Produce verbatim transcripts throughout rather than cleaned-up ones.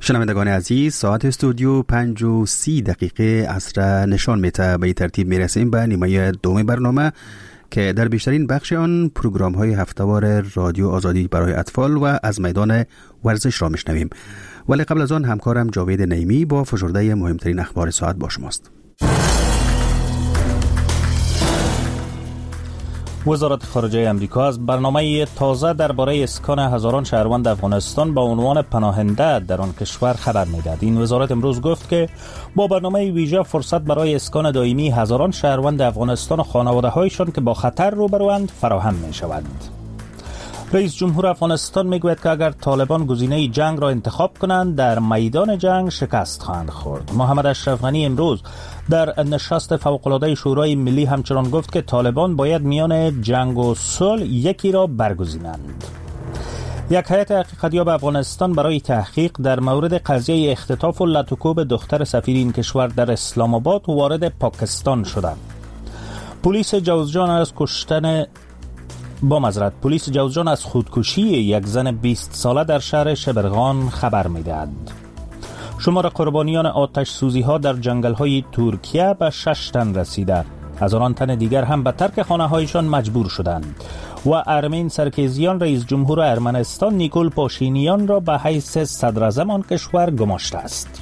شنوندگان عزیز، ساعت استودیو پنج و سی دقیقه عصر نشان میده. به ترتیب میرسیم به نیمه دوم برنامه که در بیشترین بخش آن پروگرام های هفته‌وار رادیو آزادی برای اطفال و از میدان ورزش را میشنویم. ولی قبل از آن همکارم جاوید نعیمی با فشرده مهمترین اخبار ساعت با شماست. وزارت خارجه امریکا از برنامه تازه درباره اسکان هزاران شهروند افغانستان با عنوان پناهنده در آن کشور خبر می‌دهد. این وزارت امروز گفت که با برنامه ویژه فرصت برای اسکان دائمی هزاران شهروند افغانستان و خانواده‌هایشان که با خطر روبروند فراهم می‌شود. رئیس جمهور افغانستان میگوید که اگر طالبان گزینه جنگ را انتخاب کنند در میدان جنگ شکست خواهند خورد. محمد اشرف غنی امروز در نشست فوق‌العاده شورای ملی همچنان گفت که طالبان باید میان جنگ و صلح یکی را برگزینند. یک هیئت حقیقتیاب افغانستان برای تحقیق در مورد قضیه اختطاف و لطوکوب دختر سفیر این کشور در اسلام آباد وارد پاکستان شده. پلیس جوزجان از کشتن با معذرت پلیس جوزجان از خودکشی یک زن بیست ساله در شهر شبرغان خبر می‌دهد. شمار قربانیان آتش سوزی ها در جنگل های ترکیه به شش تن رسیده. هزاران تن دیگر هم به ترک خانه هایشان مجبور شدند و ارمین سرکیزیان رئیس جمهور ارمنستان نیکول پاشینیان را به حیث صدر اعظم آن کشور گماشته است.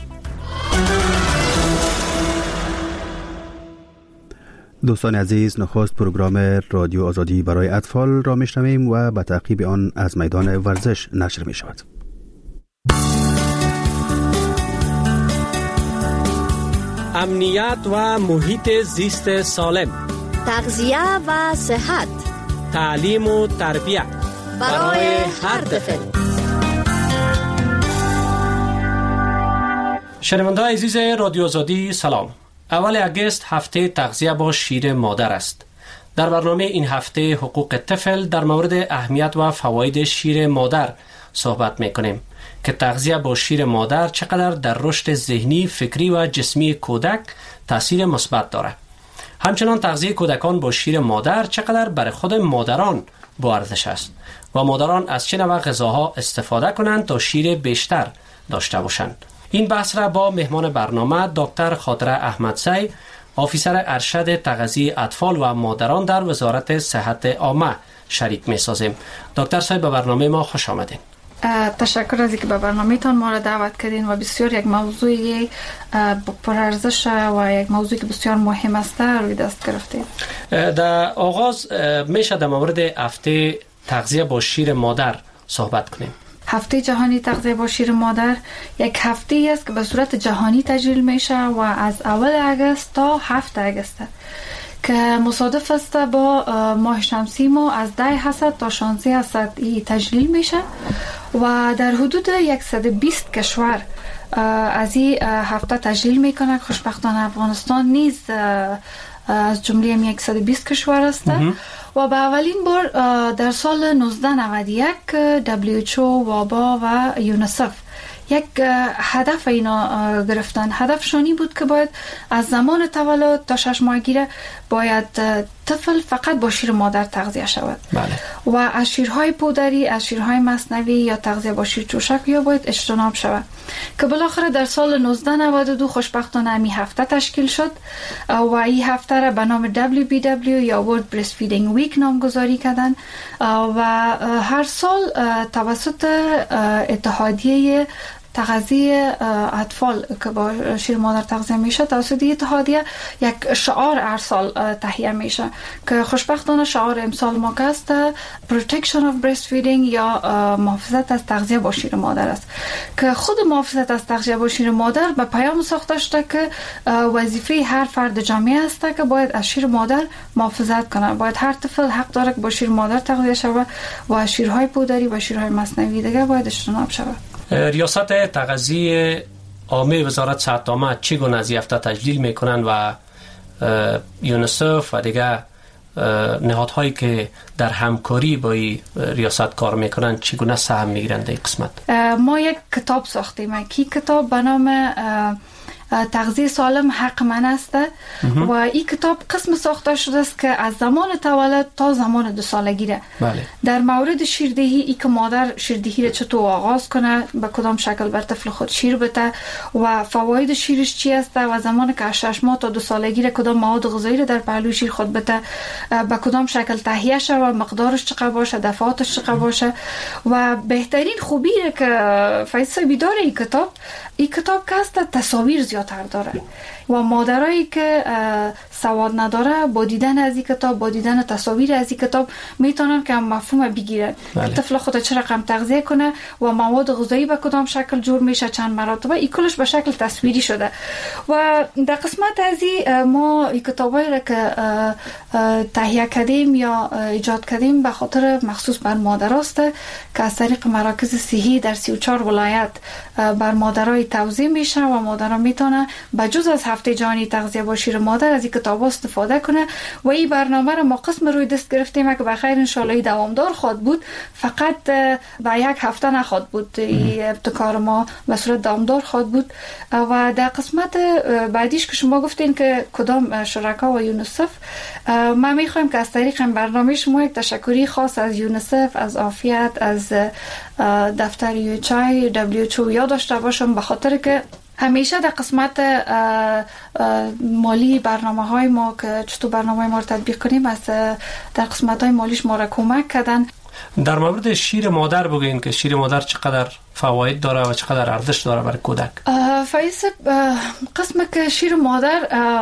دوستان عزیز، نخست پروگرام رادیو آزادی برای اطفال را میشنویم و به تعقیب آن از میدان ورزش نشر می شود. امنیت و محیط زیست سالم، تغذیه و صحت، تعلیم و تربیت برای هر طفل. شنوندگان عزیز رادیو آزادی سلام. اول اگست هفته تغذیه با شیر مادر است. در برنامه این هفته حقوق طفل در مورد اهمیت و فواید شیر مادر صحبت میکنیم که تغذیه با شیر مادر چقدر در رشد ذهنی، فکری و جسمی کودک تاثیر مثبت دارد. همچنان تغذیه کودکان با شیر مادر چقدر برای خود مادران با ارزش است و مادران از چه نوع غذاها استفاده کنند تا شیر بیشتر داشته باشند. این بحث را با مهمان برنامه دکتر خاطره احمدزی، آفیسر ارشد تغذیه اطفال و مادران در وزارت صحت عامه شریک می سازیم. دکتر صاحب، به برنامه ما خوش آمدین. تشکر از اینکه به برنامه‌تان ما را دعوت کردین و بسیار یک موضوعی پرارزش و یک موضوعی که بسیار مهم است روی دست گرفتید. در آغاز میشه در مورد هفته تغذیه با شیر مادر صحبت کنیم. هفته جهانی تغذیه با شیر مادر یک هفته است که به صورت جهانی تجلیل میشه و از اول اگست تا هفت اگست که مصادف است با ماه شمسی ما از ده هست تا شانزده هست تجلیل میشه و در حدود صد و بیست کشور از این هفته تجلیل میکنه. خوشبختانه افغانستان نیز از جمله صد و بیست کشور است و به اولین بار در سال نوزده نود و یک دبلیو اچ او، وابا و یونیسف یک هدف اینا گرفتن. هدفشانی بود که باید از زمان تولد تا شش ماهگی باید طفل فقط با شیر مادر تغذیه شود. بله. و از شیرهای پودری، از شیرهای مصنوی یا تغذیه با شیر چوشک یا باید اجتناب شود که بالاخره در سال نوزده نود و دو خوشبختانه این هفته تشکیل شد و این هفته را به نام دبلیو بی دبلیو یا World Breastfeeding Week نامگذاری کردن و هر سال توسط اتحادیه تغذیه اطفال که با شیر مادر تغذیه میشه توسط اتحادیه یک شعار هر سال تهیه میشه که خوشبختانه شعار امسال ما است Protection of Breastfeeding یا محافظت از تغذیه با شیر مادر است که خود محافظت از تغذیه با شیر مادر به پیام ساخته شده که وظیفه هر فرد جامعه است که باید از شیر مادر محافظت کنه. باید هر طفل حق داره که با شیر مادر تغذیه شود و شیرهای پودری و شیرهای مصنوعی دیگه باید اجتناب شود. ریاست تغذیه عامه وزارت صحت عامه چگونه از هفته تجلیل میکنن و یونیسف و دیگه نهادهایی که در همکاری با این ریاست کار میکنن چگونه سهم میگیرند این قسمت؟ ما یک کتاب ساختیم. کی کتاب به نام تغذیه سالم حق من است و این کتاب قسم ساخته شده است که از زمان تولد تا زمان دو سالگی را بله. در مورد شیردهی ای که مادر شیردهی را چطور آغاز کنه، به کدام شکل بر طفل خود شیر بده و فواید شیرش چی است و زمان که از شش ماه تا دو سالگی را کدام مواد غذایی را در پهلوی شیر خود بده، به کدام شکل تهیه شود و مقدارش چقدر باشه، دفعاتش چقدر باشه. و بهترین خوبی که فیصل داره این کتاب این کتاب که است تصاویر زیادتر داره و مادرایی که سواد نداره با دیدن از این کتاب، با دیدن تصاویر از این کتاب میتونن که مفهوم بگیرن که طفل خود چه رقم تغذیه کنه و مواد غذایی به کدام شکل جور میشه، چند مرتبه. این کلش به شکل تصویری شده و در قسمت از این ما این کتابایی را که تهیه کردیم یا ایجاد کردیم به خاطر مخصوص بر مادراست که از طریق مراکز صحی در سی و چهار ولایت بر مادرای توزیع میشه و مادرها میتونه بجز از هفته جهانی تغذیه با شیر مادر از این کتاب استفاده کنه و این برنامه را ما قسم روی دست گرفتیم که بخیر انشالله دوامدار خواهد بود، فقط به یک هفته نخواهد بود. این ابتکار ما به صورت دوامدار خواهد بود و در قسمت بعدیش که شما گفتین که کدام شرکا و یونیسف، ما میخوایم که از طریق این برنامه شما یک تشکری خاص از یونیسف، از عافیت، از دفتر یو اچ آی، دبلیو اچ او یاد داشته باشم، به خاطر که همیشه در قسمت مالی برنامه های ما که چطور برنامه ما رو تطبیق کنیم از در قسمت های مالیش ما را کمک کردن. در مورد شیر مادر بگوین که شیر مادر چقدر فواید داره و چقدر ارزش داره برای کودک. فایز، قسم که شیر مادر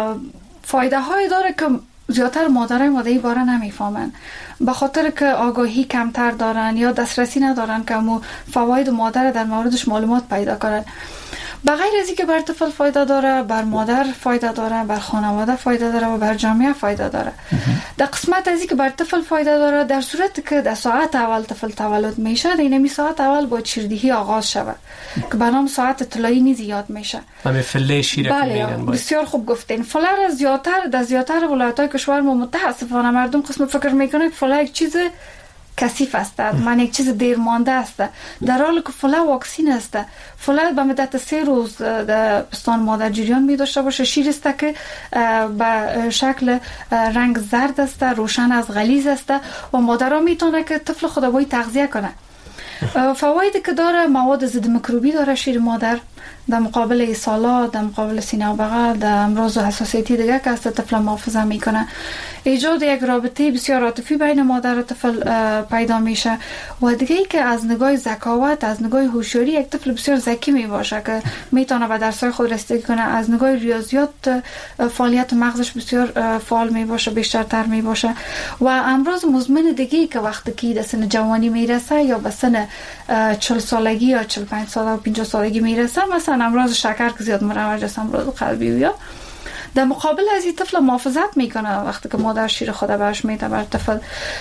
فایده های داره که زیادتر مادرای مادری باره نمیفهمن، به خاطر که آگاهی کمتر دارن یا دسترسی ندارن که مو فواید مادر در موردش معلومات پیدا کنن. بغیر از اینکه بر طفل فایده داره، بر مادر فایده داره، بر خانواده فایده داره و بر جامعه فایده داره. در قسمت از اینکه بر طفل فایده داره، در صورت که در ساعت اول طفل تولد میشه، در اینمی ساعت اول با شیردهی آغاز شود که به نام ساعت طلایی نیز یاد میشه. همه فله شیر که میگن. بسیار خوب گفتین. فله را زیادتر در زیادتر ولایت‌های کشور ما متاسفانه مردم قسم فکر میکنه که فله یک چیز کثیف است، من یک چیز دیر مانده است، در حالی که فله واکسین است. فله به مدت سه روز در پستان مادر جریان می داشته باشه. شیر است که به شکل رنگ زرد است، روشن از غلیظ است و مادرها میتونه که طفل خود باید تغذیه کنه. فوایدی که داره، مواد ضد میکروبی داره شیر مادر، در مقابل ایسالات، در مقابل سینه و بغل، در امراض و حساسیتی دیگه که از طفل محافظه میکنه. ایجاد یک رابطه بسیار عاطفی بین مادر و طفل پیدا میشه و دیگه ای که از نگاه ذکاوت، از نگاه هوشیاری یک طفل بسیار ذکی میباشه که میتونه به درسای خود رسیدگی کنه. از نگاه ریاضیات فعالیت مغزش بسیار فعال میباشه، بیشترتر میباشه و امراض مزمن دیگه ای که وقتی که به سن جوانی میرسه یا به سن چهل سالگی یا چهل و پنج سال و پنجاه سالگی میرسه، مثلا امراض شکر که زیاد مروج است، امراض قلبی و یا در مقابل از این طفل محافظت میکنه وقتی که مادر شیر خود بهش میده بر طفل.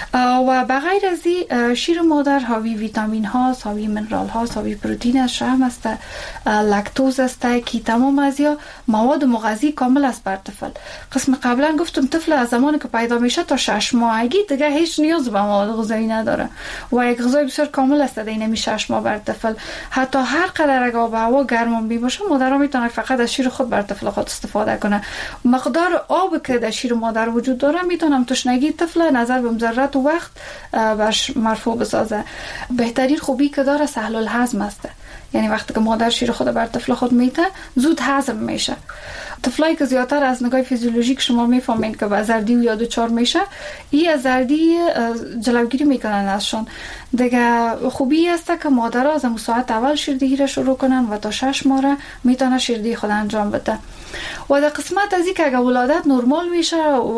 و بغیر از این شیر مادر حاوی ویتامین هاست، حاوی منرال هاست، حاوی پروتئین است، شحم است، لاکتوز است که تمام از یا مواد مغذی کامل است بر طفل. قسم قبلا گفتم طفل از زمانی که پیدا میشه تا شش ماهگی دیگه هیچ نیاز به مواد غذایی نداره و یک غذای بسیار کامل است در این شش ماه بر طفل. حتی هر قدر اگه آب و هوا گرم بی باشه، مادرها میتونه فقط از شیر خود بر طفل خود استفاده کنه. مقدار آب که در شیر مادر وجود داره میتونم تشنگی طفل نظر به مضرات و وقت برش مرفوع بسازه. بهترین خوبی که داره سهل الهضم است، یعنی وقتی که مادر شیر خود بر طفل خود میده زود هضم میشه. طفلایی که زیادتر از نگاه فیزیولوژیک شما میفهمین که با زردی و یا دوچار میشه، این از زردی جلوگیری میکنن ازشون. دیگه خوبی است که مادرها از ساعت اول شیردهی را شروع کنن و تا شش ماه میتونه شیردهی خود انجام بده. و در قسمت از این که اگر ولادت نرمال میشه و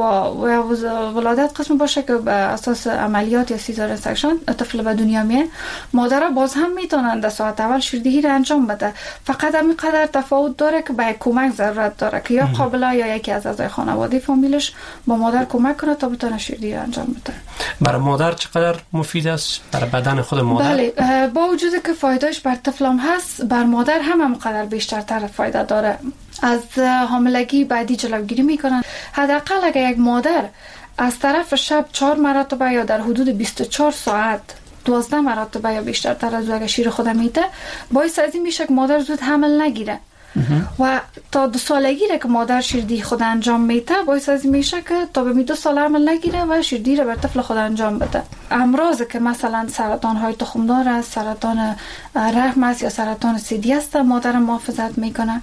ولادت قسم باشه که به اساس عملیات یا سیزارین سکشن طفل به دنیا میاد، مادرها باز هم میتونن در ساعت اول شیردهی را انجام بده. فقط همین قدر تفاوت داره که به کمک ضرورت داره که یا قابله یا یکی از اعضای خانواده فامیلش با مادر کمک کنه تا بتونه شیردهی را انجام بده. برای مادر چقدر مفید است برای بدن خود مادر؟ بله، با وجودی که فایدهش بر طفل هم هست، بر مادر هم همقدر بیشترتر فایده داره. از حاملگی بعدی جلوگیری میکنن. حداقل اگر یک مادر از طرف شب چهار مرتبه یا در حدود بیست و چهار ساعت دوازده مرتبه یا بیشترتر از اگر شیر خود میده، باعث از این میشه که مادر زود حمل نگیره. و تا دو سالگی را که مادر شیردهی خود انجام میده باعث از میشه که تا به می دو سال عمل نگیره و شیردهی را بر طفل خود انجام بده. امراض که مثلا سرطان های تخمدار است، سرطان رحم است یا سرطان ثدی است مادر محافظت میکنه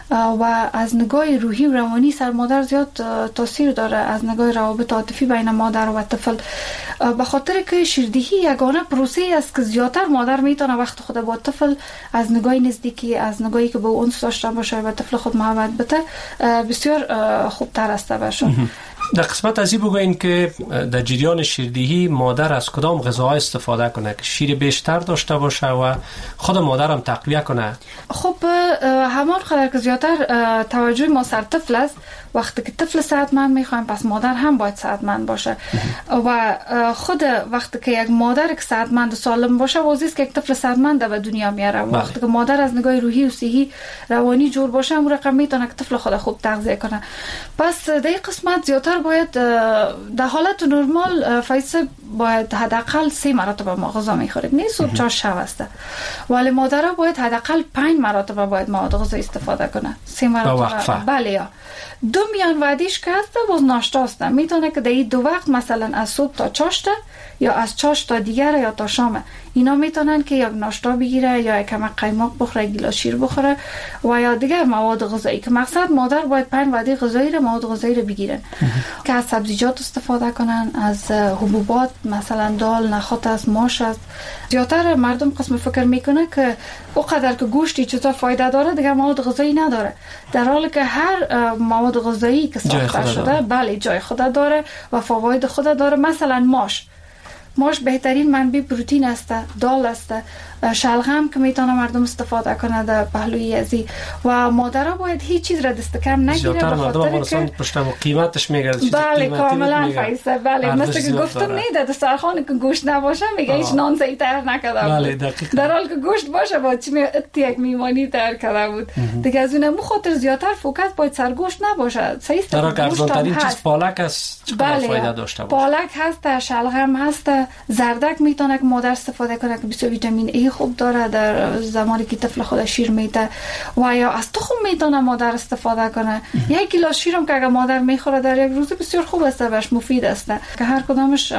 و از نگاه روحی و روانی سر مادر زیاد تاثیر داره، از نگاه روابط عاطفی بین مادر و طفل، به خاطر که شیردهی یگانه پروسه است که زیادتر مادر میتونه وقت خود با طفل از نگاه نزدیکی، از نگاهی که به اون داشته باشه و طفل خود محبت بده بسیار خوبتر است باشه. در قسمت ازی بگوین که در جریان شیردهی مادر از کدام غذاها استفاده کنه که شیر بیشتر داشته باشه و خود مادر هم تقویه کنه؟ خب همان خاطر که زیادتر توجه ما سر طفل است، وقتی که طفل صحتمند میخوایم پس مادر هم باید صحتمند باشه و خود وقتی که یک مادر که صحتمند و سالم باشه واضحه است که یک طفل صحتمند به دنیا میاره. وقتی که مادر از نگاه روحی و صحی روانی جور باشه اون رقم میتونه که طفل خود خوب تغذیه کنه. پس در این قسمت زیادتر باید در حالت نرمال فایسه باید حداقل سه مرتبه ما غذا میخوریم، نه صبح چهار شب است، ولی مادرها باید حداقل پنج مرتبه باید مواد غذایی استفاده کنه. سه مرتبه بله. یا دو میان وعدیش که هست باز ناشتا است، میتونه که در این دو وقت مثلا از صبح تا چاشت یا از چاشت تا دیگر یا تا شام اینا میتونن که یک ناشتا بگیره یا یک کم قیماق بخوره، گیلاس شیر بخوره و یا دیگر مواد غذایی که مقصد مادر باید پنج وعده غذایی رو مواد غذایی رو بگیرن که از سبزیجات استفاده کنن، از حبوبات مثلا دال، نخود است، ماش است. زیادتر مردم قسم فکر میکنه که اونقدر که گوشتی چطور فایده داره دیگه مواد غذایی نداره، در حالی که هر مواد غذایی که ساخته شده بله جای خود داره و فواید خود داره. مثلا ماش ماش بهترین منبع پروتئین است، دال است، شلغم که میتونه مردم استفاده کنه در پهلوی ازی و مادرها باید هیچ چیز را دست کم نگیره به خاطر که پشتم قیمتش میگرده چیز بله کاملا فایسه بله مثل که گفتم نیده دسترخوان که گوشت نباشه میگه هیچ نان زایی تر نکرده بله بود، در حال که گوشت باشه با چی یک میمانی تر کرده بود دیگه. از اون مخاطر زیادتر فوکس باید سر گوشت نباشه. صحیح است، در ارزان‌ترین چیز پالک است، چقدر بله. فایده داشته باشه. پالک هست، شلغم هست، زردک میتونه که مادر استفاده کنه که بسیار ویتامین ای خوب داره در زمانی که طفل خود شیر میده و یا از تخم میتونه مادر استفاده کنه. یک گیلاس شیرم که اگر مادر میخوره در یک روز بسیار خوب است، بهش مفید است که هر کدامش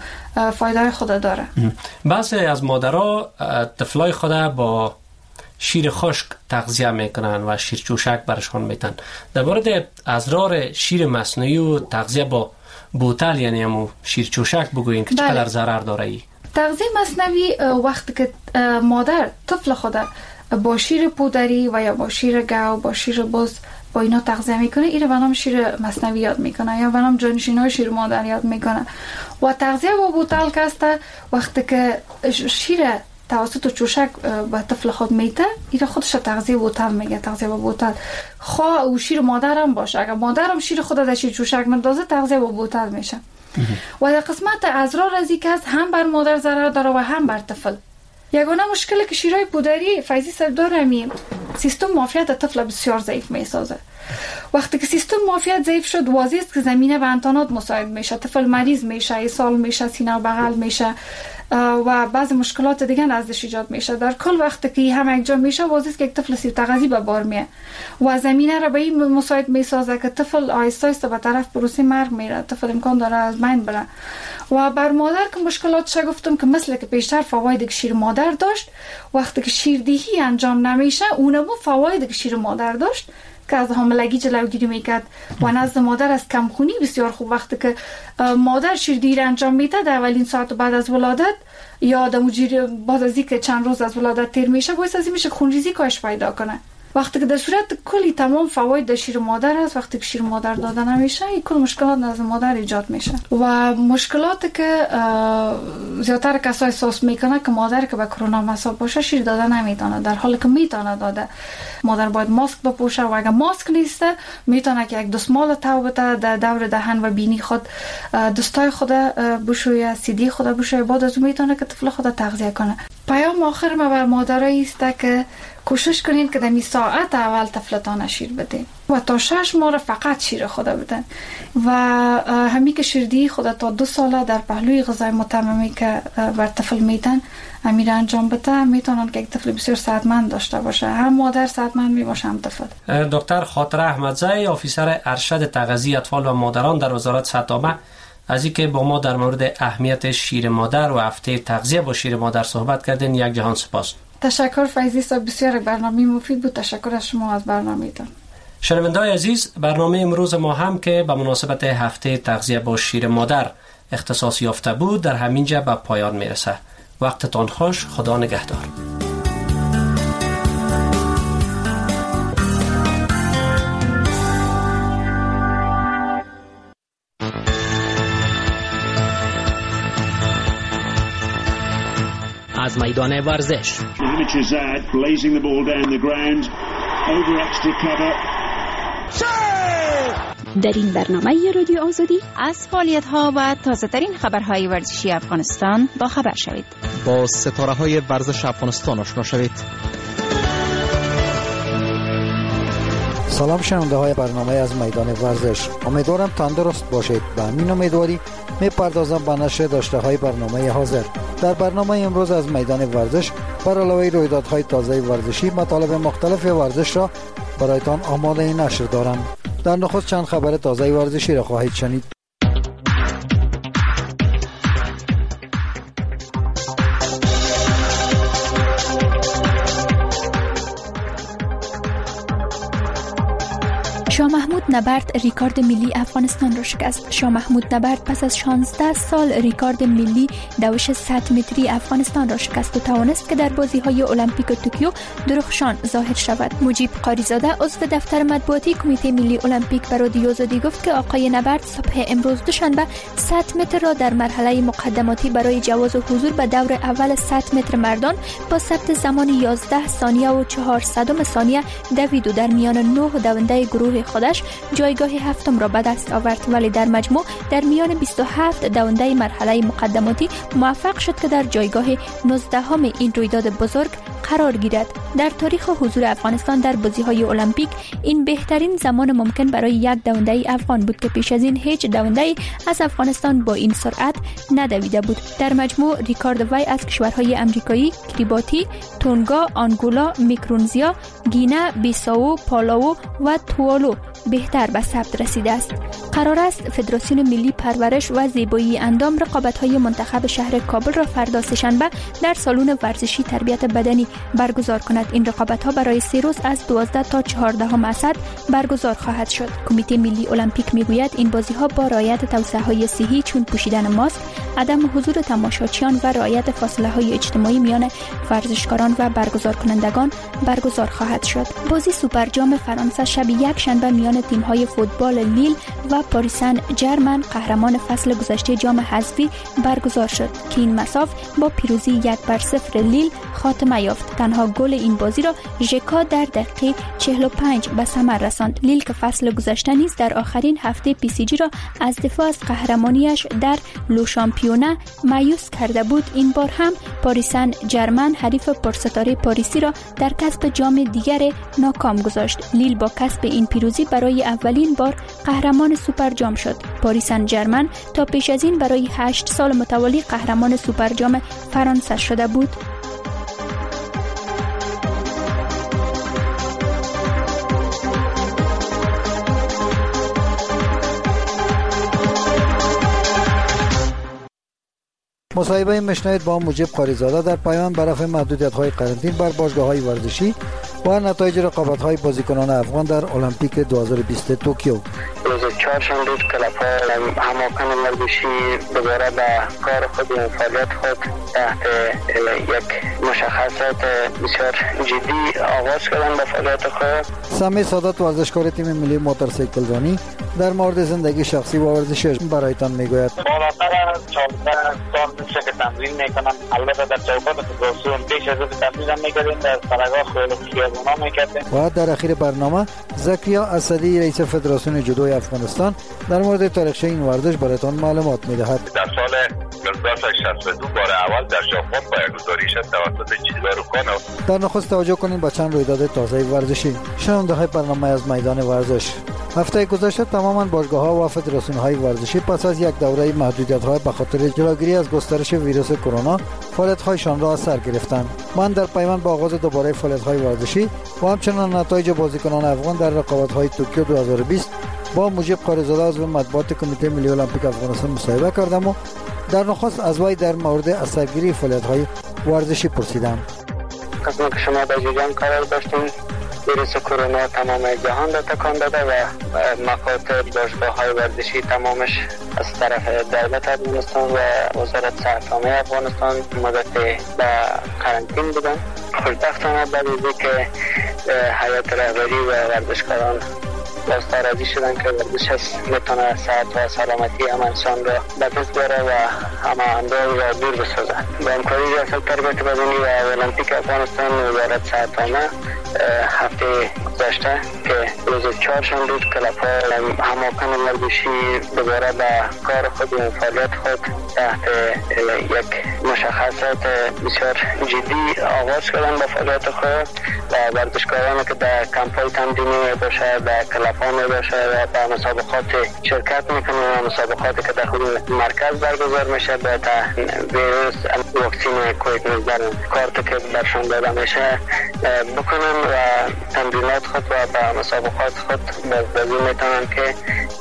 فایده خود داره. بعضی از مادرها طفلای خود با شیر خشک تغذیه میکنن و شیر جوشک برشان میتن. در مورد اضرار شیر مصنوعی و تغذیه با بوتل یعنی همون شیر جوشک بگوین که چقدر ضرر داره ای؟ تغذیه مصنوعی وقتی که مادر طفل خود با شیر پودری و یا با شیر گاو با شیر بز با اینا تغذیه میکنه، اینو به نام شیر مصنوعی یاد میکنه یا به نام جانشینای شیر مادر یاد میکنه. و تغذیه با بوتل که وقتی که شیر توسط چوشک به طفل خود میده اینا خودش تغذیه بوتل میگه، تغذیه با بوتل. خواه او شیر مادر هم باشه، اگر مادر هم شیر خود در شیر چوشک مندازه تغذیه با بوتل میشه. و در قسمت اضرار از اینکه هم بر مادر ضرر داره و هم بر طفل. یگانه مشکلی که شیرای پودری فیضی سب داره می سیستم معافیت طفل بسیار ضعیف میسازه. وقتی که سیستم معافیت ضعیف شد واضح است که زمینه به انتانات مساعد میشه، طفل مریض میشه، اسهال میشه، سینه و بغل میشه و بعض مشکلات دیگه ازش ایجاد میشه. در کل وقتی که هم یک جا میشه واضح است که یک طفل سیب تغذی به بار میه و زمینه را به این مساعد میسازه که طفل آهسته آهسته به طرف پروسه مرگ میره، طفل امکان داره از بین بره. و بر مادر که مشکلاتش گفتم که مثل که بیشتر فواید که شیر مادر داشت، وقتی که شیردهی انجام نمیشه اونم فواید که شیر مادر داشت که از حاملگی جلوگیری میکرد و نزد مادر از کمخونی بسیار خوب. وقتی که مادر شیردهی انجام میده در اولین ساعت بعد از ولادت یا در مجیر بعد از اینکه چند روز از ولادت تیر میشه باعث از این میشه خونریزی کاهش پیدا کنه. وقتی که در صورت کلی تمام فواید در شیر مادر هست، وقتی که شیر مادر داده نمیشه این کل مشکلات نزد مادر ایجاد میشه و مشکلاتی که زیادتر کسای احساس میکنه که مادر که به کرونا مصاب باشه شیر داده نمیتونه، در حالی که میتونه داده. مادر باید ماسک بپوشه و اگر ماسک نیسته میتونه که یک دستمال تو بده در دور دهن و بینی خود، دستای خود بشویه، سیدی خود بشویه، بعد از اون میتونه که طفل خود تغذیه کنه. پیام آخر ما بر مادرایی است که کوشش کنین که در می ساعت اول طفلتان شیر بدین و تا شش ماه فقط شیر خود بدن و همی که شیردی خود تا دو ساله در پهلوی غذای متممی که بر طفل میدن امیر انجام بده میتونن که یک طفل بسیار صحتمند داشته باشه، هم مادر صحتمند می باشه هم طفل. دکتر خاطره احمدزی، افیسر ارشد تغذیه اطفال و مادران در وزارت صحت عامه، از اینکه با ما در مورد اهمیت شیر مادر و هفته تغذیه با شیر مادر صحبت کردین، یک جهان سپاس. تشکر فیضی صاحب، بسیار برنامه مفید بود. تشکر از شما از برنامه‌تان. شنونده‌های عزیز، برنامه امروز ما هم که به مناسبت هفته تغذیه با شیر مادر اختصاص یافته بود در همینجا به پایان میرسه. وقتتان خوش، خدا نگهدار. از میدان ورزش در این برنامه رادیو آزادی از فعالیت‌ها و تازه‌ترین خبرهای ورزشی افغانستان با خبر شوید. با ستاره‌های ورزش افغانستان آشنا شوید. سلام شنونده های برنامه از میدان ورزش، امیدوارم تندرست باشید. به همین امیدواری می پردازم به نشر داشته های برنامه حاضر. در برنامه امروز از میدان ورزش بر علاوه رویدادهای تازه ورزشی مطالب مختلف ورزش را برایتان آماده نشر دارم. در نخست چند خبر تازه ورزشی را خواهید شنید. شاه محمود نبرد ریکارد ملی افغانستان را شکست. شاه محمود نبرد پس از شانزده سال ریکارد ملی دوش صد متری افغانستان را شکست و توانست که در بازی‌های المپیک توکیو درخشان ظاهر شود. مجیب قاریزاده عضو دفتر مطبوعاتی کمیته ملی المپیک به رادیو آزادی گفت که آقای نبرد صبح امروز دوشنبه صد متر را در مرحله مقدماتی برای جواز حضور به دور اول صد متر مردان با ثبت زمان یازده ثانیه و چهارصد ثانیه دوید و در میان نه دونده گروه خودش جایگاه هفتم را به دست آورد، ولی در مجموع در میان بیست و هفت دونده مرحله مقدماتی موفق شد که در جایگاه نوزدهم این رویداد بزرگ قرار گیرد. در تاریخ حضور افغانستان در بازی‌های المپیک این بهترین زمان ممکن برای یک دونده افغان بود که پیش از این هیچ دونده از افغانستان با این سرعت ندویده بود. در مجموع ریکارد وی از کشورهای امریکایی، کریباتی، تونگا، آنگولا، میکرونزیا، گینه، بیساو، پالاو و توالو بهتر به ثبت رسیده است. قرار است فدراسیون ملی پرورش و زیبایی اندام رقابت‌های منتخب شهر کابل را فردا سه‌شنبه در سالن ورزشی تربیت بدنی برگزار کند. این رقابت‌ها برای سه روز از دوازده تا چهارده اسد برگزار خواهد شد. کمیته ملی المپیک میگوید این بازی‌ها با رعایت توصیه‌های صحی چون پوشیدن ماسک، عدم حضور تماشاچیان و رعایت فاصله‌های اجتماعی میان ورزشکاران و برگزار کنندگان برگزار خواهد شد. بازی سوپر جام فرانسه شب یک شنبه میان تیم‌های فوتبال لیل و پاریس سن ژرمن قهرمان فصل گذشته جام حذفی برگزار شد که این مساف با پیروزی یک بر صفر لیل خاتمه یافت. تنها گل این بازی را ژکا در دقیقه چهل و پنج به ثمر رساند. لیل که فصل گذشته نیز در آخرین هفته پی سی جی را از دفاع از قهرمانیش در لو شامپیونه مایوس کرده بود، این بار هم پاریس سن ژرمن حریف پرستاره پاریسی را در کسب جام دیگر ناکام گذاشت. لیل با کسب این پیروزی برای اولین بار قهرمان سوپر جام شد. پاریس سن ژرمن تا پیش از این برای هشت سال متوالی قهرمان سوپر جام فرانسه شده بود. مصاحبه میشنوید با مجیب قاریزاده در پایان بر رفع محدودیت‌های قرنطینه بر باشگاه‌های ورزشی و نتایج رقابت‌های بازیکنان افغان در المپیک دو هزار و بیست توکیو. روز چهارشنبه کلاپ‌ها هماکن ورزشی دوباره به کار خود و فعالیت خود تحت یک مشخصات بسیار جدی آغاز کردن به فعالیت خود. سمی سادات ورزشکار تیم ملی موتورسیکل رانی در مورد زندگی شخصی و ورزشش برایتان میگوید. بالاتر از چهارده سال میشه که تمرین میکنم. البته در چوکات فدراسیون پیش از این تمرین میکردیم، در سرگاه خیابونا میکردیم. و در اخیر برنامه زکریا اسدی رئیس فدراسیون جودوی افغانستان در مورد تاریخچه این ورزش براتان معلومات می‌دهد. در سال هزار و نهصد و شصت و دو بار اول در ژاپن پایه‌گذاری شد توسط چیزارو کانو. در نخست توجه کنیم به چند رویداد تازه ورزشی. شنونده برنامه از میدان ورزش. هفته گذشته تماما باشگاه‌ها و فدراسیون‌های ورزشی پس از یک دوره محدودیت‌ها به خاطر جلوگیری از گسترش ویروس کرونا فعالیت‌هایشان را از سر گرفتند. من در پیوند با آغاز دوباره فعالیت‌های ورزشی و همچنین نتایج بازیکنان افغان در رقابت‌های توکیو دو هزار و بیست با مجیب قاریزاده عضو مطبوعات کمیته ملی المپیک افغانستان مصاحبه کردم و در نخست از وی در مورد اثرگیری فعالیت‌های ورزشی پرسیدم. قسمی که شما در جریان قرار داشتیم، ویروس کرونا تمام جهان را تکان داده و مقاطع باشگاه‌های ورزشی تمامش از طرف دولت افغانستان و وزارت صحت عامه افغانستان مدت به قرنطینه بودند. خوشبختانه بعد از اینکه هیئت رهبری و ورزشکاران دستاوردی شدن که ورزش میتونه صحت و سلامتی هم انسان را به دست بیاره و همه امراض را دور بسازه. با همکاری ریاست تربیت بدنی و المپیک افغانستان و وزارت صحت عامه هفته گذشته که روز چهارشنبه روز کلب‌ها هماکن ورزشی دوباره به کار خود و فعالیت خود تحت یک مشخصات بسیار جدی آغاز کردن به فعالیت خود و ورزشکارانی که در کمپ‌های تمرینی باشه در کلب‌ها می باشه و به مسابقات شرکت میکنه و مسابقاتی که در خود مرکز برگزار میشه به ویروس واکسین کووید نوزده کارت که برشان داده میشه بکنن و تمرینات خود و به مسابقات خود بازی میتونن که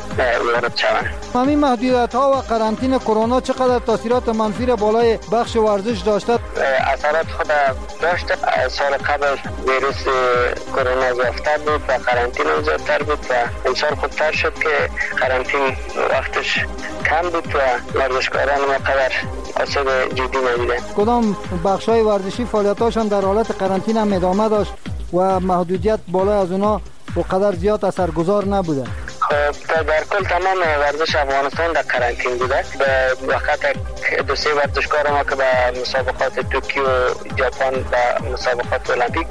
وارد شوند. همین محدودیت ها و قرنطینه کرونا چقدر تاثیرات منفی را بالای بخش ورزش داشته؟ اثرات خود داشته. سال قبل ویروس کرونا زیادتر بود و قرنطینه زیادتر بود و امسال خودتر شد که قرنطینه وقتش کم بود و ورزشکاران مقدر آسیب جدی ندیدن. کدام بخش های ورزشی فعالیت هاشان در حالت قرنطینه هم ادامه داشت و محدودیت بالای از اونا و قدر زیاد اثرگذار نبوده؟ خب در کل تمام ورزش افغانستان در قرنطینه بوده. به وقت دو سه ورزشکار ما که به مسابقات توکیو ژاپن و مسابقات المپیک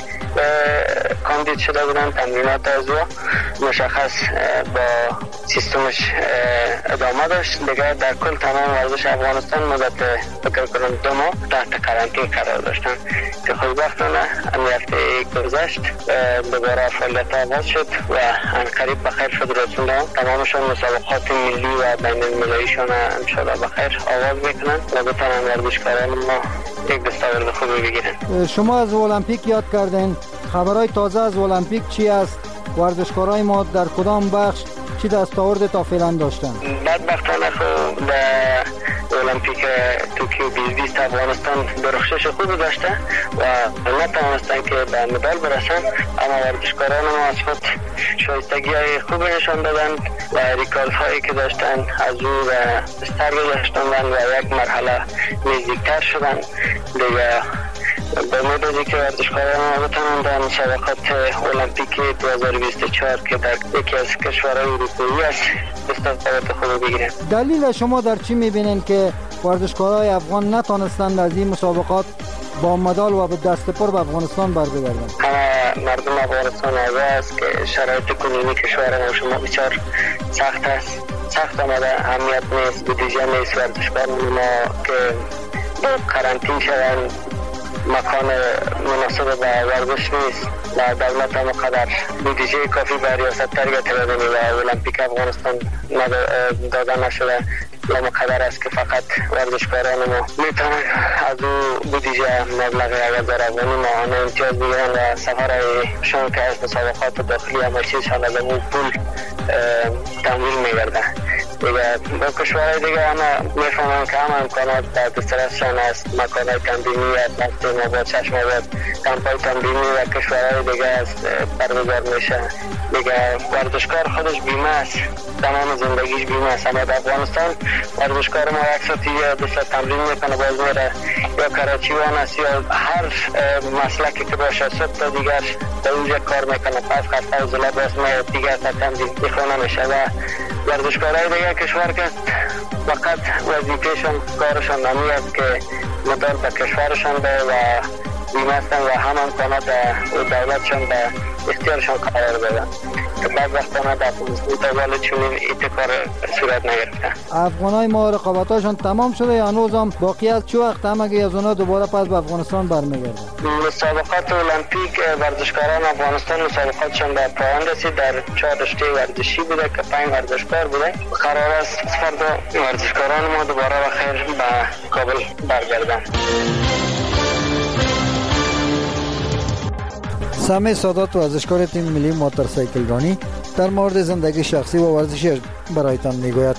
کاندید شده بودن، تمرینات از مشخص با سیستمش ادامه داشت. دیگه در کل تمام ورزش افغانستان مدت فکر کنم دو ماه تحت قرنطینه قرار داشتن که خوشبختانه همین هفته گذشت دوباره فعالیت آغاز شد و عنقریب بخیر شد رسوندن. تمامشون مسابقات ملی و بین المللیشون انشاءالله بخیر آغاز میکنن و بتونن ورزشکاران ما یک دستاورد خوبی بگیرن. شما از المپیک یاد کردین، خبرهای تازه از المپیک چی است؟ ورزشکارای ما در کدام بخش چی دستاورد تا فعلا داشتن؟ بدبختانه خب در المپیک توکیو بیست بیست افغانستان درخشش خوبی داشته و نتوانستن که به مدال برسن، اما ورزشکاران ما از خود شایستگی های خوبی نشان دادن و ریکارد هایی که داشتن از او و بستر گذاشتن و یک مرحله نزدیکتر شدن. دیگه به امید که ورزشکاران ما بتونن در مسابقات المپیک دو هزار و بیست و چهار که در یکی از کشورهای اروپایی است دستاورد خوبی بگیرن. دلیل شما در چی میبینین که ورزشکارای افغان نتونستند از این مسابقات با مدال و به دست پر به افغانستان برگردند؟ همه مردم افغانستان آگاه است که شرایط کنونی کشور ما شما بسیار سخت است. سخت آمده، اهمیت نیست، بودجه نیست. ورزشکار ما که قرنطینه شدن مکان مناسب به ورزش نیست و دولت هم قدر بودجه کافی به ریاست تربیت بدنی و المپیک افغانستان داده نشده. لما قدر است که فقط ورزشکاران ما میتونن از او بودجه مبلغ یک هزار افغانی ماهانه امتیاز بگیرن و سفرشان که از مسابقات داخلی همه چیزشان از اون پول تمویل میگرده. دیگه با کشورهای دیگه همه میفهمن که همه امکانات در دسترسشان است. مکانهای تمرینی است، نفت مباد، چشم مباد، کمپای تمرینی و کشورهای دیگه است برگزار میشه. دیگه ورزشکار خودش بیمه است، تمام زندگیش بیمه است. اما در افغانستان ورزشکار ما یک ساعتی یا دو ساعت تمرین میکنه باز میره یا کراچیوان است یا هر مسلکی که باشه صبح تا دیگر در اونجا کار میکنه، پس خسته و زله باز میاد دیگر تا تمرین میخونه میشه. و ورزشکارهای دیگه کشور که فقط وظیفهشون کارشون نمی است که مدال به کشورشون به و بیمه هستن و هم امکانات دولتشون به اختیارشون قرار بدن. که بدبختانه در افغانستان تا حالا چنین اتکار صورت نگرفته. افغانای ما رقابتاشون تمام شده یا هنوز هم باقی است؟ چه وقت هم اگه از اونها دوباره پس به افغانستان برمیگردن؟ مسابقات المپیک ورزشکاران افغانستان مسابقاتشون به پایان رسید. در چهار رشته ورزشی بوده که پنج ورزشکار بوده. قرار است فردا ورزشکاران ما دوباره بخیر به کابل برگردن. سامی سادات ورزشکار تیم ملی موتورسیکل رانی در مورد زندگی شخصی و ورزشی برایتان میگوید.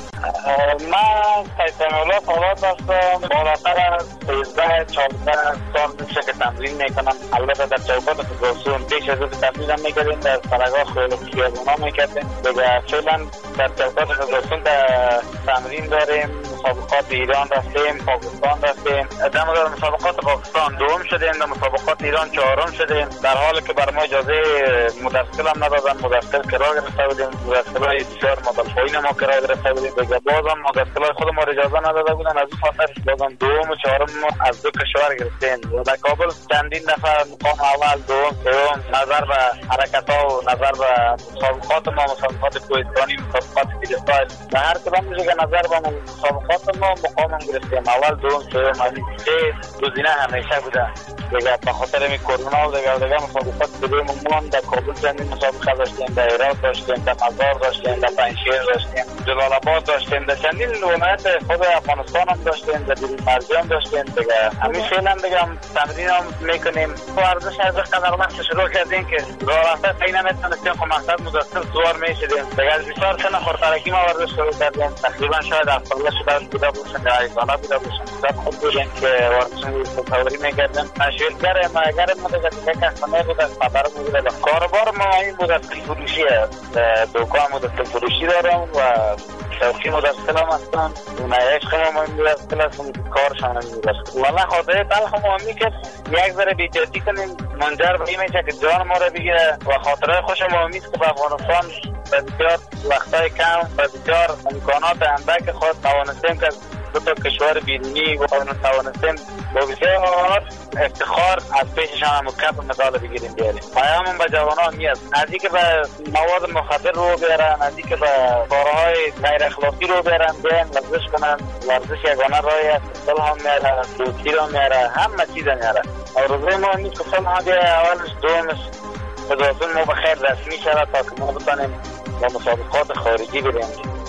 من سیدان الله سادات هستم. بالاتر از سیزده چهارده سال میشه که تمرین میکنم. البته در چوکات فدراسیون پیش از این تمرین هم میکردیم، در سرگاه خیابونا میکردیم. دیگه فعلا در چوکات فدراسیون تمرین داریم. مسابقات ایران رفتیم، پاکستان رفتیم. در مورد مسابقات پاکستان دوم شدیم، در مسابقات ایران چهارم شدیم. در حالی که بر ما اجازه مدرسل هم ندادن. مدرسل کرا گرفته بودیم، مدرسلای بسیار مدل پایین ما کرا گرفته بودیم. دیگه بازم مدرسلای خود ما اجازه نداده بودن. از این خاطر بازم دوم و چهارم از دو کشور گرفتیم. و در کابل چندین دفعه مقام اول، دوم، سوم، نظر به حرکت ها و نظر به مسابقات ما، مسابقات کوهستانی، مسابقات فریستایل، در هر کدام میشه که نظر به مسابقات ما مقام گرفتیم. اول، دوم، سوم، همین سه گزینه همیشه بوده. دیگه به خاطر این کرونا و دیگه دیگه مسابقات بدون مون در کابل چندین مسابقه داشتیم، در هرات داشتیم، در مزار داشتیم، در پنجشیر داشتیم، جلال آباد داشتیم، در چندین ولایت خود افغانستان هم داشتیم، در دیگر مرزی هم داشتیم. دیگه همین فعلا دیگه تمرین هم میکنیم. ورزش از قدر وقت شروع کردیم که راه رفته پیدا نمیتونستیم، خب مقصد مدرسل سوار میشدیم. دیگه از بیشتر سن خردسالگی ما ورزش شروع کردیم. تقریبا شاید هفتاد شده بوده باشن، در ایزانا بوده باشن. در خود بودیم که ورزش تصوری میکردیم. شیلگر ما اگر ما دیگه دیگه کسانه بود از خبر بوده. کاربار ما این بود از فروشیه. دوکان مدرسل فروشی دارم و شوقی مدرسل هم هستم. اون عشق ما مدرسل هستم، کارشان هم مدرسل. والا خاطره تلخ ما همی که یک ذره بی‌جدی کنیم منجر به این میشه که جان ما رو بگیره و خاطره خوش ما همی که به افغانستان بسیار وقتای کم و بسیار امکانات اندک خود توانستیم که دو تا کشور بیرونی و توانستیم با بسیار افتخار از پیششان هم کپ مدال بگیریم بیاریم. پیاممون به جوانان میاد از اینکه به مواد مخدر رو بیارن، از اینکه به کارهای غیر اخلاقی رو بیارن، بیان ورزش کنن. ورزش یگانه راهی است. سال هم میاره، دوستی رو میاره، همه چیز میاره. آرزوی ما نیست که سال ها دیگه اولش دومش فدراسیون ما به خیر رسمی شود تا که ما بتانیم با مسابقات خارجی بریم.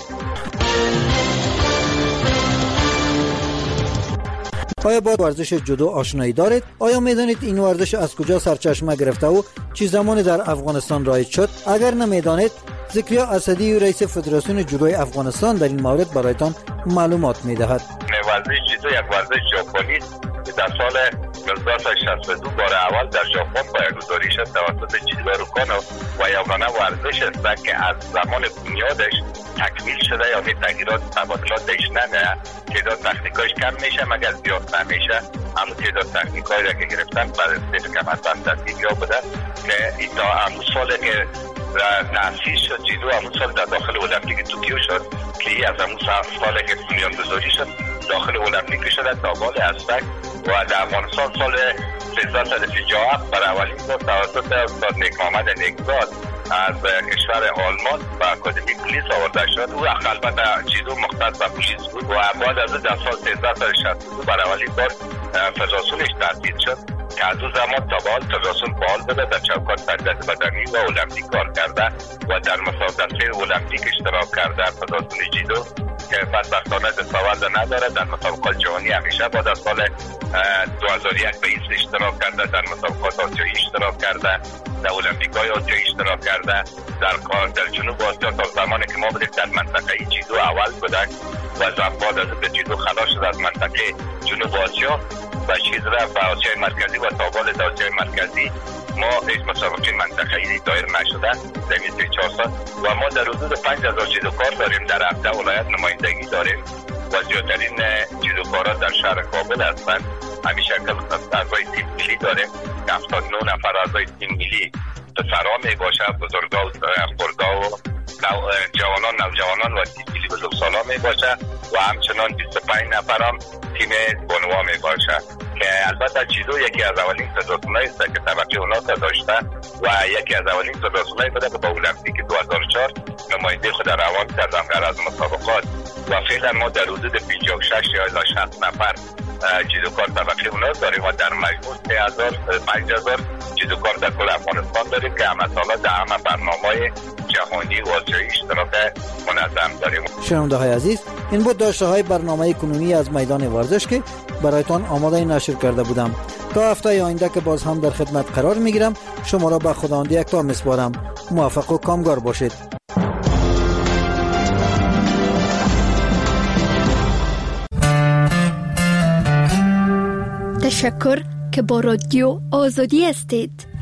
آیا با ورزش جودو آشنایی دارید؟ آیا میدانید این ورزش از کجا سرچشمه گرفته و چه زمانی در افغانستان رایج شد؟ اگر نمیدانید، ذکریا اسدی رئیس فدراسیون جودوی افغانستان در این مورد برایتان معلومات میدهد. ورزش جودو یک ورزش ژاپنی که در سال هزار و نهصد و شصت و دو بار اول در ژاپن پایگذاری شد توسط جیدارو کانو و یگانه ورزش است که از زمان بنیادش تکمیل شده، یعنی تغییرات تبادلاتش نمیه. تعداد تکنیکایش کم میشه مگر زیاد نمیشه. اما تعداد تکنیکایی را که گرفتن برای استفاده کمربند تدریج یا بوده که این تا همون سال که تأسیس شد جیدو، همون سال در داخل المپیک توکیو شد که از همون سال که بنیانگذاری شد داخل المپیک شده تا بال اسبک و در افغانستان سال هزار و سیصد و پنجاه و هفت برای اولین بار توسط استاد نیک محمد نیکزاد از کشور آلمان و اکادمی پلیس آورده شد. او البته جیدو مختص به پلیس بود و بعد از در سال هزار و سیصد و شصت و دو برای اولین بار فدراسیونش تأسیس شد که از اون زمان تا به حال فدراسیون فعال بوده، در چوکات تربیت بدنی و المپیک کار کرده و در مسابقات المپیک اشتراک کرده. فدراسیون جیدو که بدبختانه دستاورد نداره، در مسابقات جهانی همیشه بعد از سال دو هزار و یک به این اشتراک کرده، در مسابقات آسیایی اشتراک کرده، در المپیک‌های آسیایی اشتراک کرده. در در جنوب آسیا تا زمانی که ما بودیم در منطقه جیدو اول بودن و بعد از به جیدو خلاص شد از منطقه جنوب آسیا و چیز رفت به آسیای مرکزی و تا بال در آسیای مرکزی ما هیچ مسابقه منطقه‌ای دایر نشده در این چهار سال و ما در حدود پنج هزار جودوکار داریم، در هفده ولایت نمایندگی داریم و زیادترین جودوکارها در شهر کابل هستند. همین شکل اعضای تیم ملی داریم، هفتاد و نه نفر اعضای تیم ملی پسرها می باشه، بزرگا و خردها و جوانان، نوجوانان و تیم ملی بزرگسالان می باشه و همچنان بیست و پنج نفر هم تیم بانوا می باشه که البته جودو یکی از اولین فدراسیونایی است که طبقه اونا داشته و یکی از اولین فدراسیونایی بوده که با المپیک دو هزار و چهار نماینده خود روان کردن در از مسابقات و فعلا ما در حدود پنجاه و شش یا شصت نفر جودوکار طبقه اونا داریم و در مجموع سه هزار پنج هزار جودوکار در کل افغانستان داریم که همه سالا در همه برنامه‌های جهانی و آسیایی اشتراک منظم داریم. شنونده های عزیز، این بود داشته های برنامه کنونی از میدان ورزش که برایتان آماده نشر کرده بودم. تا هفته آینده که باز هم در خدمت قرار میگیرم، شما را به خداوند یکتا میسپارم. موفق و کامگار باشید. تشکر که با رادیو آزادی هستید.